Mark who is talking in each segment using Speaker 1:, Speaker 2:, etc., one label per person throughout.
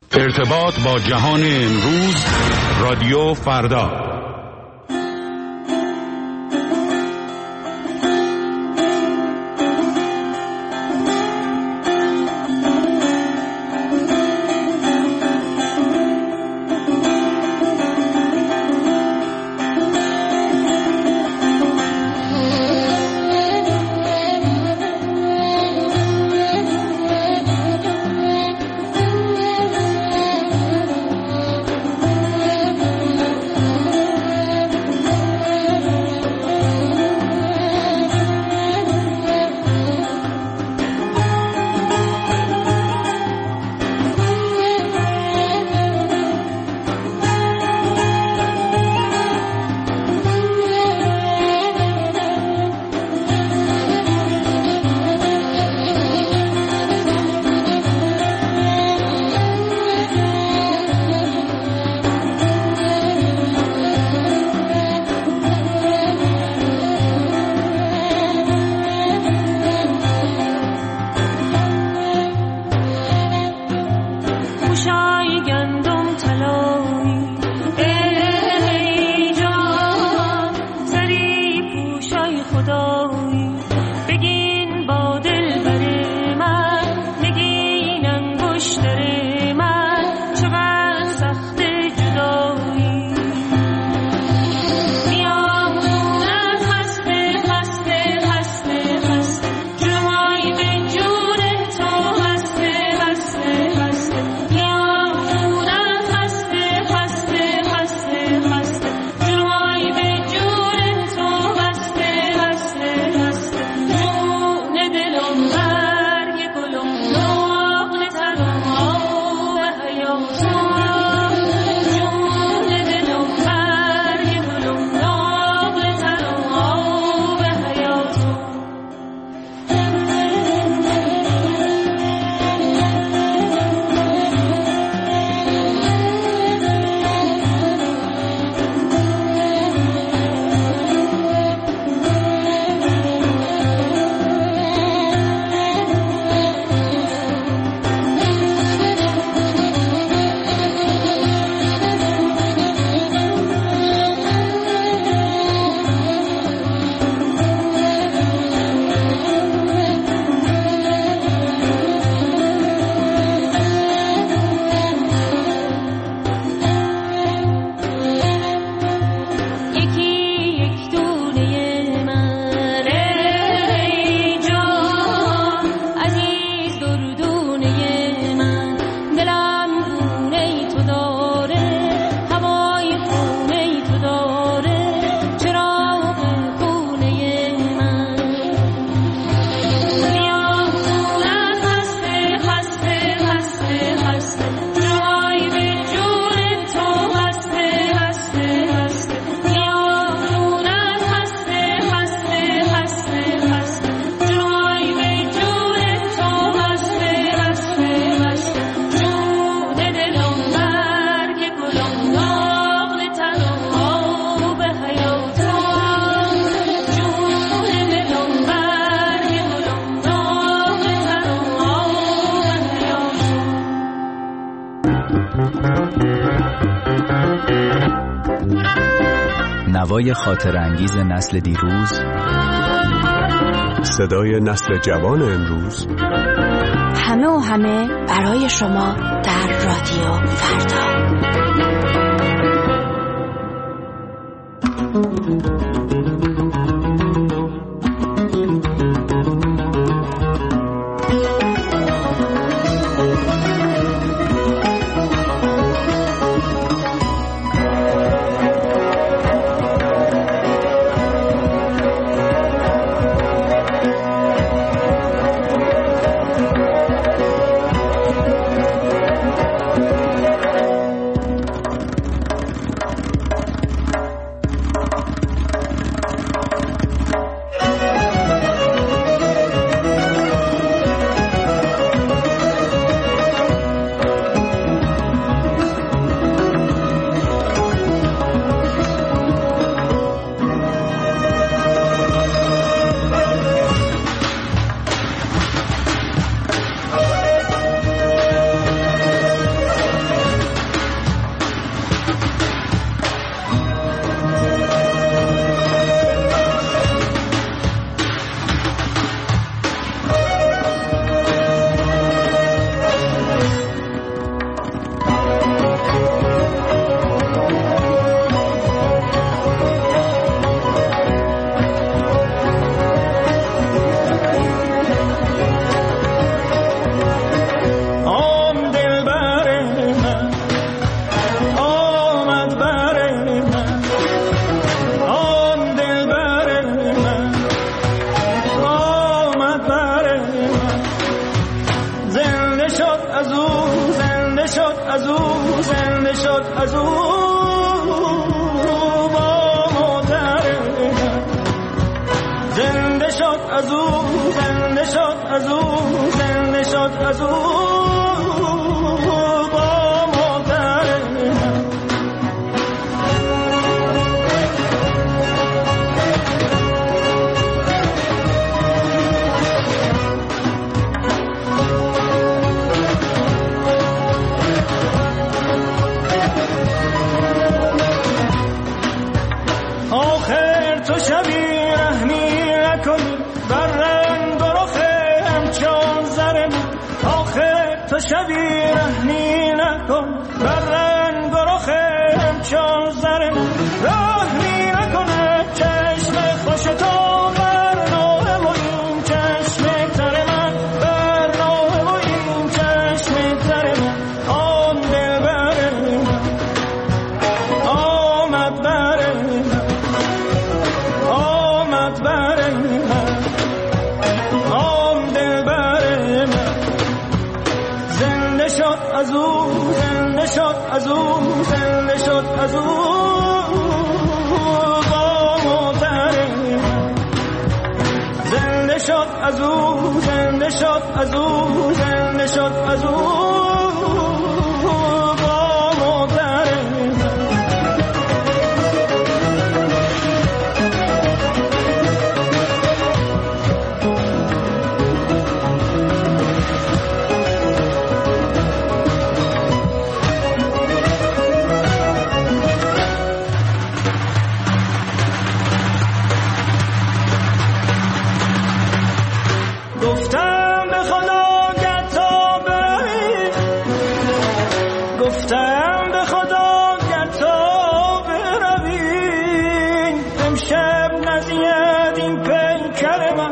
Speaker 1: ارتباط با جهان امروز، رادیو فردا.
Speaker 2: نوای خاطر انگیز نسل دیروز،
Speaker 3: صدای نسل جوان امروز،
Speaker 4: همه و همه برای شما در رادیو فردا.
Speaker 5: شد از او، زنده شد از او با مادر من. زنده شد از او، زنده شد از او، زنده شد از او با مادر من. آخر تو شبی رحمی نکنی بر رنگ و رخ همچون زر من. آخر تو شبی رحمی نکن بر رنگ و رخ همچون زر من. رحمی نکنه چشم خوش تو بر نوه و این چشم تر من، بر نوه و این چشم تر من. آن دل بر من آمد بر من، آمد بر من، آن دل بر من. زنده شد از او، زنده شد از او، زنده شد از او با مادر من. زنده شد از او، زنده شد از او، زنده شد از او با مادر من. گفتم به خدا گر تا بروی، گفتم به خدا گر تا بروی، امشب نزید این پیکر من.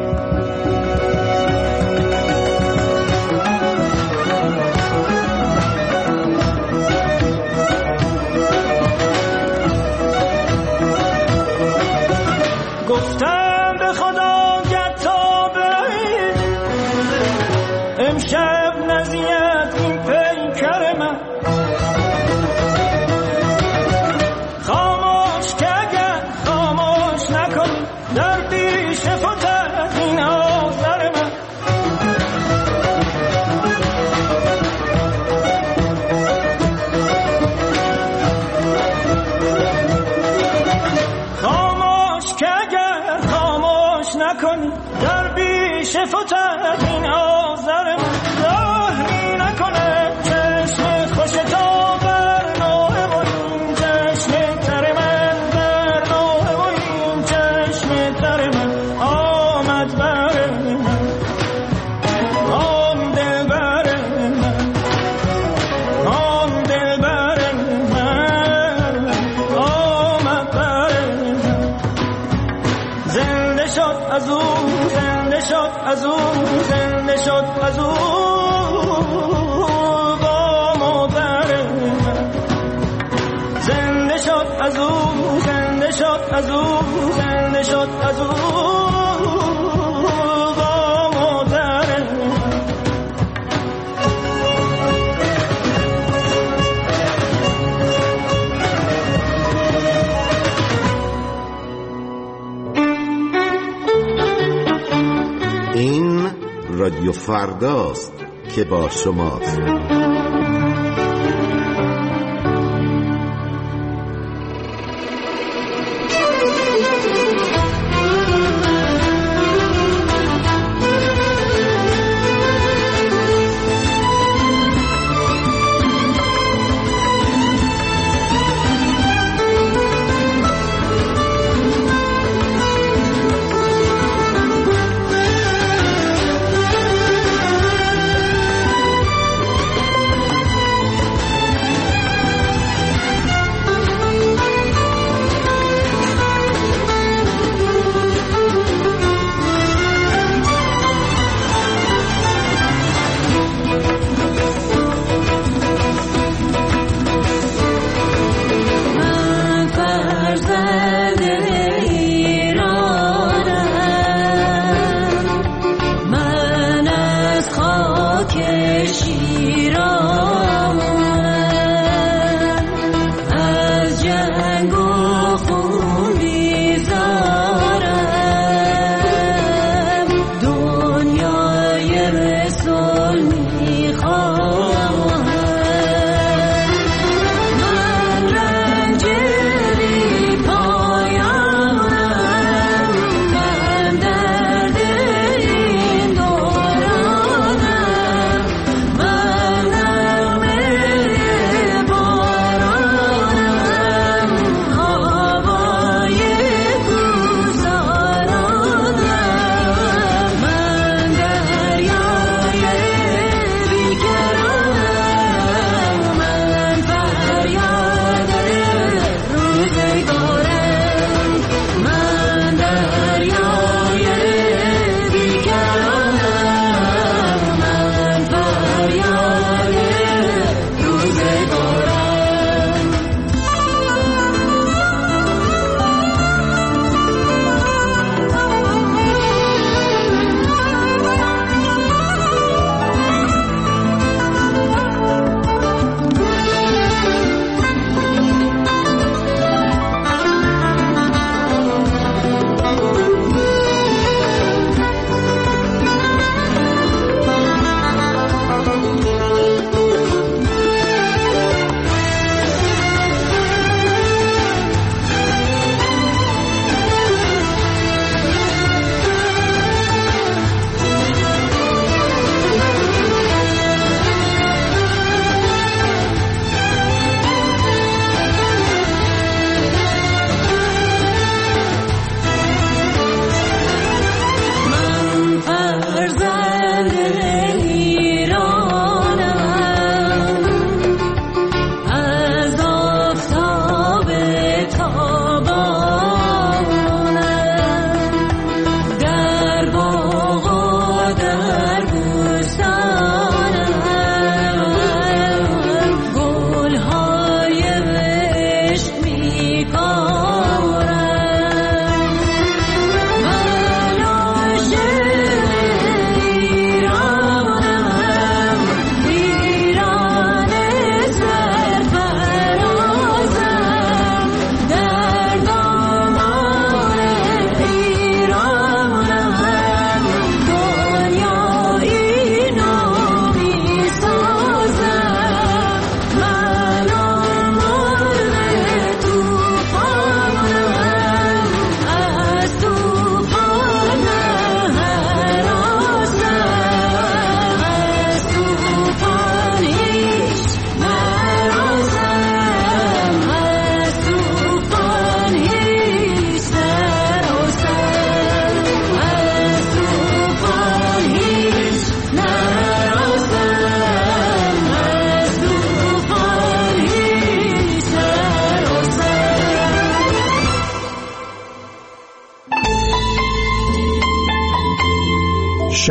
Speaker 5: گفتم به خدا گر تا بروی، امشب نزید این پیکر من. خاموش که اگر خاموش نکنی در پیش فتد این آذر من. خاموش که اگر خاموش نکنی در پیش فتد این آذر من. رحمی نکنه چشم خوش تو بر نوه و این چشم تر من، بر نوه و این چشم تر من. آمد بر من، آن دل بر من، آن دل بر من، آمد بر من. زنده شد از او، زنده شد از او، زنده شد از او با مادر من. زنده شد از او، زنده شد از او، زنده شد از او با مادر من.
Speaker 6: این رادیو فرداست که با شماست.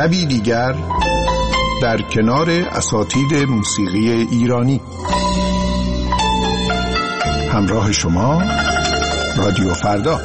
Speaker 7: شبی دیگر در کنار اساتید موسیقی ایرانی. همراه شما رادیو فردا.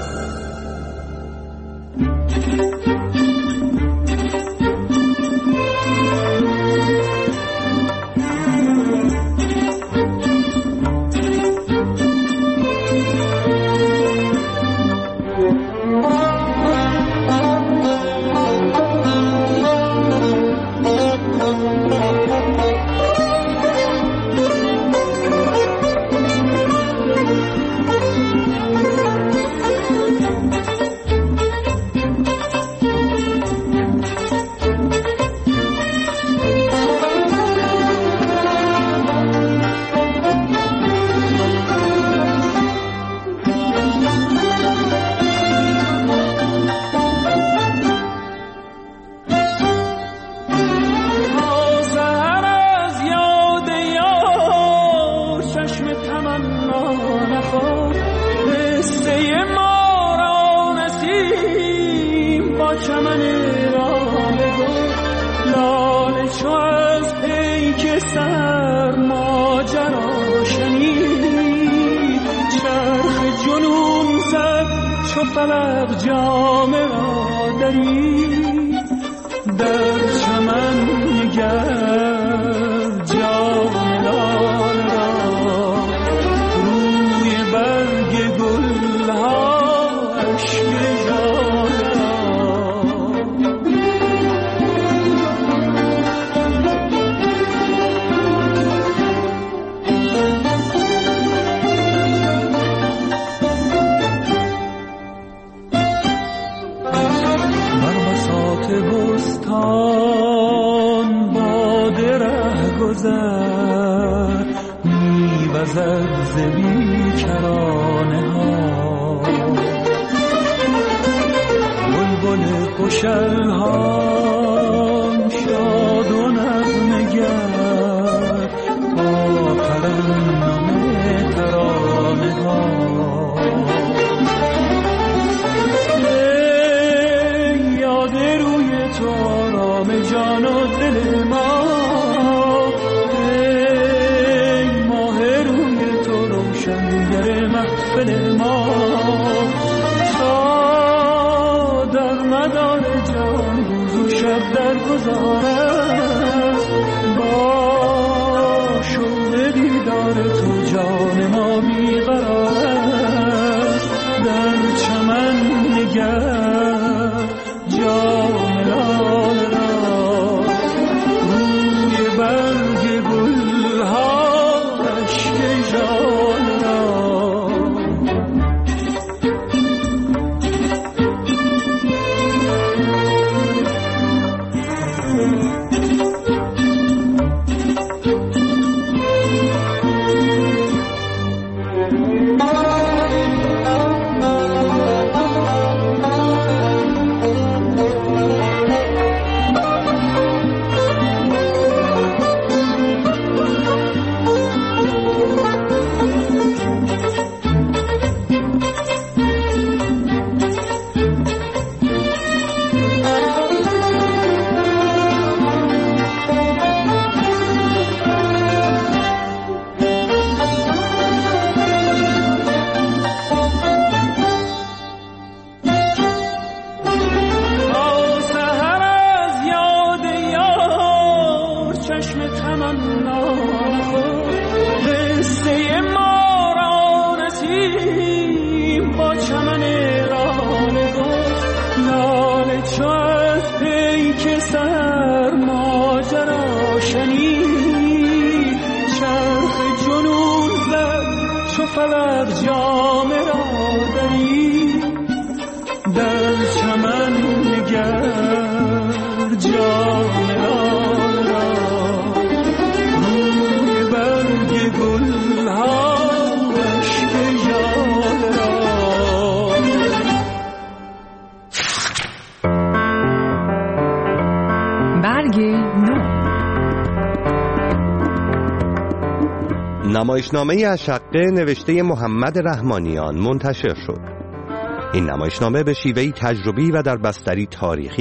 Speaker 8: نمایشنامه اشقه نوشته محمد رحمانیان منتشر شد. این نمایشنامه به شیوهی تجربی و در بستری تاریخی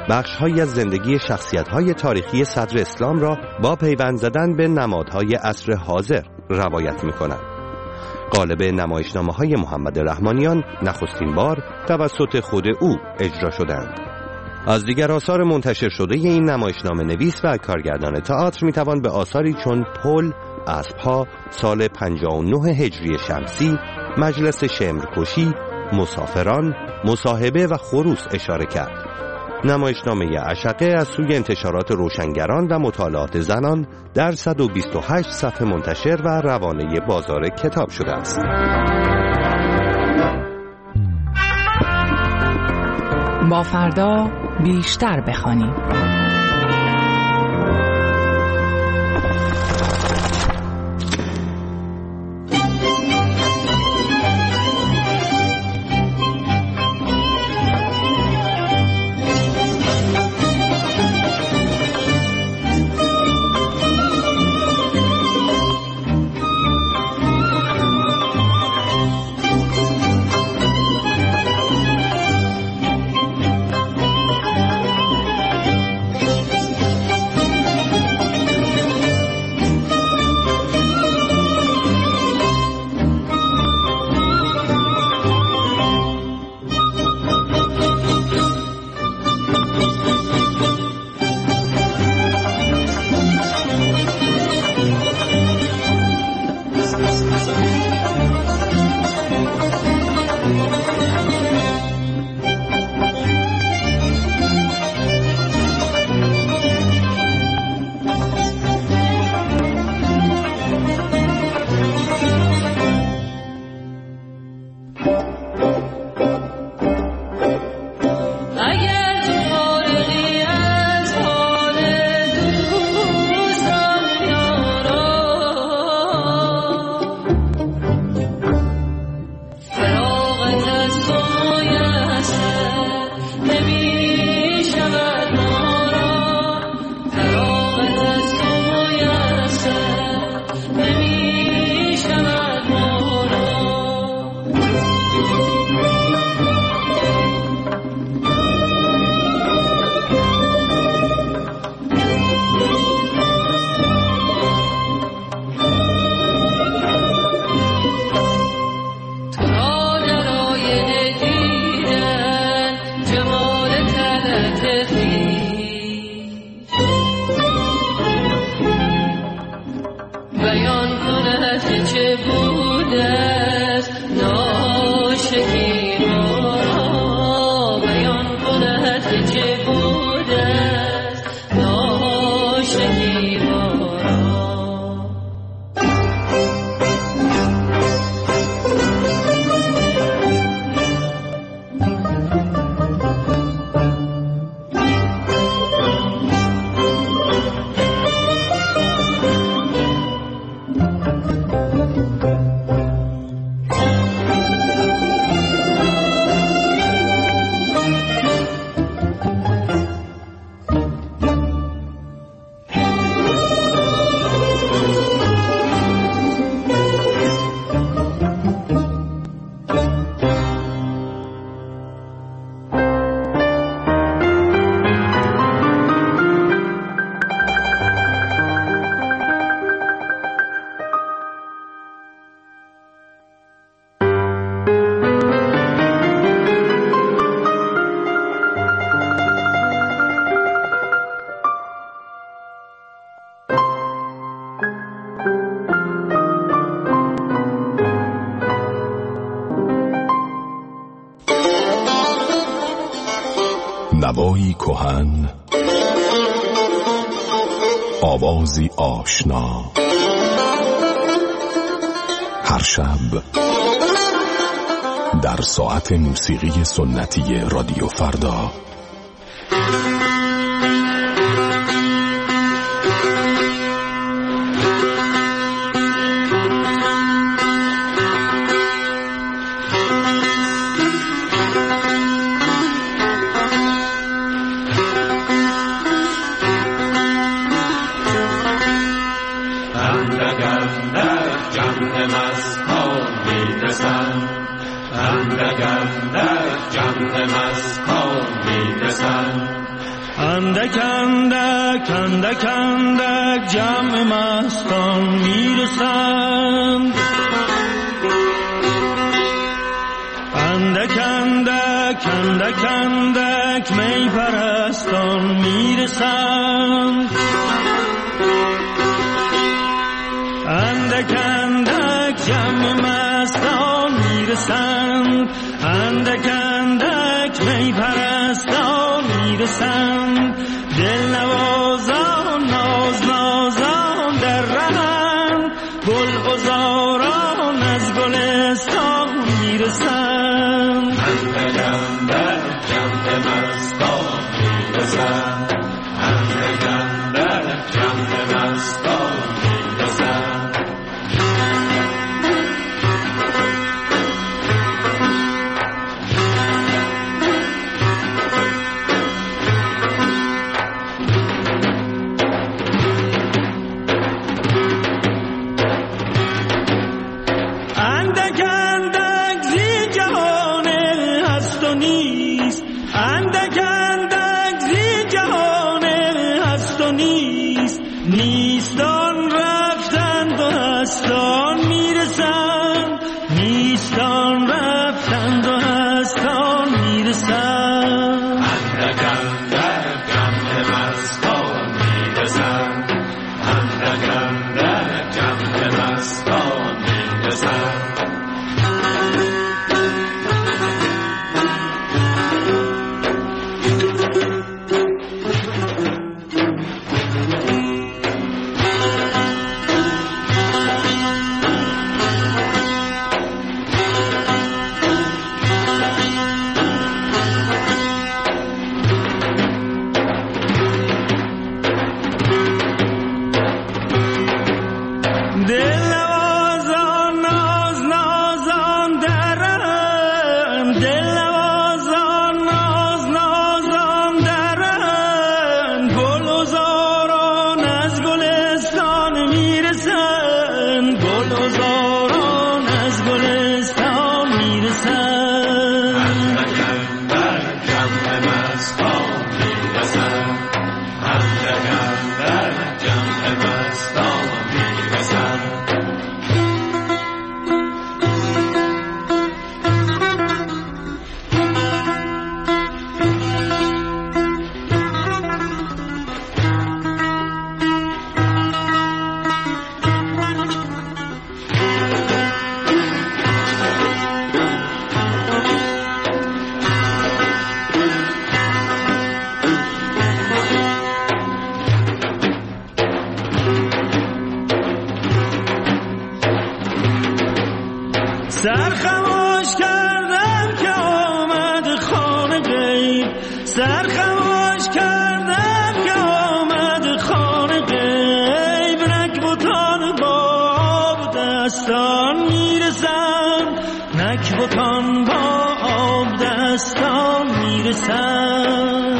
Speaker 8: بخش‌هایی از زندگی شخصیت‌های تاریخی صدر اسلام را با پیوند زدن به نمادهای عصر حاضر روایت می‌کنند. قالب نمایشنامه‌های محمد رحمانیان نخستین بار توسط خود او اجرا شدند. از دیگر آثار منتشر شده این نمایشنامه نویس و کارگردان تئاتر می‌توان به آثاری چون پل، اسب‌ها، سال 59 هجری شمسی، مجلس شمرکشی، مسافران، مصاحبه و خروس اشاره کرد. نمایشنامه عشقه از سوی انتشارات روشنگران و مطالعات زنان در 128 صفحه منتشر و روانه بازار کتاب شده است.
Speaker 9: با فردا بیشتر بخوانیم.
Speaker 7: نوایی کهن، آوازی آشنا، هر شب در ساعت موسیقی سنتی رادیو فردا.
Speaker 5: اندک اندک اندک اندک جمع مستان میرسند، اندک اندک اندک اندک می پرستان میرسند، اندک اندک جمع مستان میرسند، اندک اندک می پرستان میرسند، دل نوازان ناز نازان در رهند، گل عذاران از گلستان میرسند، اندک اندک جمع مستان میرسند، اندک اندک جمع مستان میرسند. نیستان رفتند و هستان میرسند، نیستان رفتند و هستان میرسند، اندک اندک جمع مستان میرسند، اندک اندک جمع مستان میرسند. سرخموش کردم که آمد خانه غیب، سرخموش کردم که آمد خانه غیب، نکبتان با آب دستان میرسند، نکبتان با آب دستان میرسند،